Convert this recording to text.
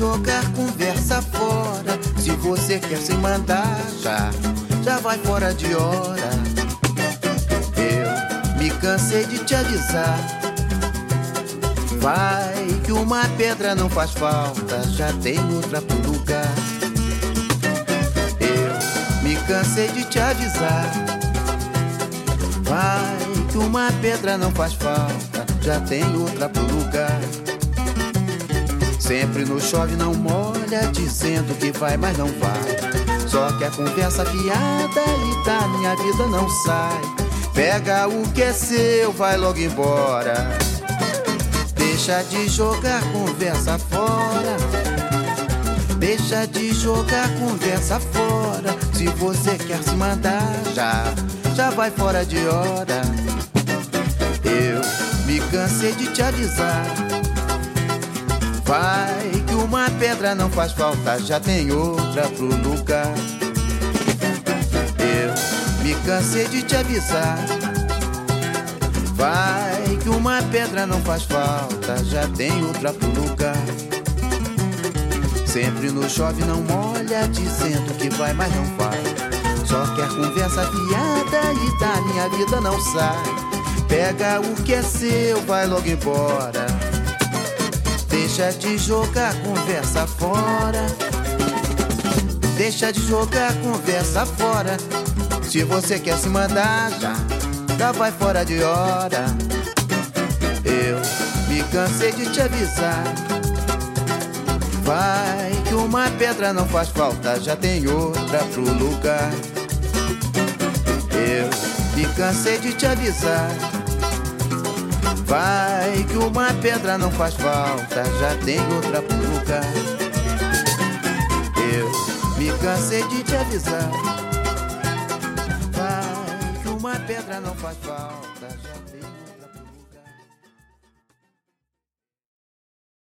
jogar conversa fora. Se você quer se mandar, já vai fora de hora. Eu me cansei de te avisar. Vai que uma pedra não faz falta, já tem outra pro lugar. Eu me cansei de te avisar. Vai que uma pedra não faz falta, já tem outra pro lugar. Sempre no chove não molha, dizendo que vai, mas não vai. Só quer conversa fiada e da minha vida não sai. Pega o que é seu, vai logo embora. Deixa de jogar conversa fora. Deixa de jogar conversa fora. Se você quer se mandar, já vai fora de hora. Eu me cansei de te avisar. Vai que uma pedra não faz falta, já tem outra pro lugar. Eu me cansei de te avisar. Vai que uma pedra não faz falta, já tem outra pro lugar. Sempre no chove não molha, dizendo que vai, mas não vai. Só quer conversa fiada e da minha vida não sai. Pega o que é seu, vai logo embora. Deixa de jogar conversa fora. Deixa de jogar conversa fora. Se você quer se mandar, já vai fora de hora. Eu me cansei de te avisar. Vai que uma pedra não faz falta, já tem outra pro lugar. Eu me cansei de te avisar. Vai que uma pedra não faz falta, já tem outra pro lugar. Eu me cansei de te avisar. Vai que uma pedra não faz falta, já tem outra.